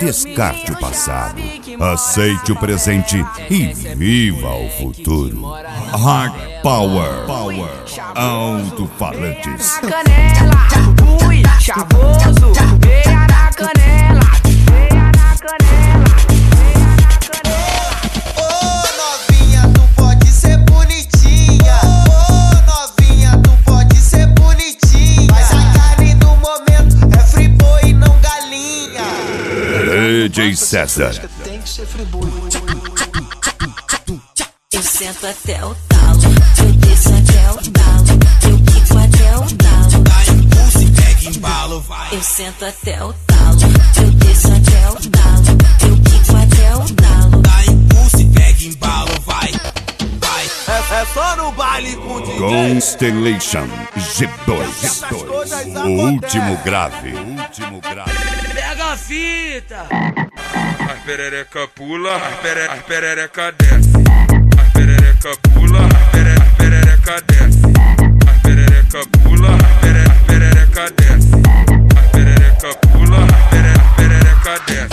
Descarte o passado, aceite o presente e viva o futuro. Hard Power, alto-falantes. Canela, ui, chavoso, veia na canela, veia na canela, veia na canela. Ô novinha, tu pode ser bonitinha. Ô novinha, tu pode ser bonitinha. Mas a carne do momento é friboi e não galinha. DJ César. Tem que ser friboi. Eu sento até o talo, eu desço até o talo, eu quico até o talo. Dá impulso e pega embalo, vai. Eu sento até o talo, eu desço até o talo, eu quico até o talo. Dá impulso e pega embalo, vai. Vai. É só no baile com o DJ. Constellation G2. O último grave. Pega a fita. As perereca pula, as perereca desce. As perereca pula.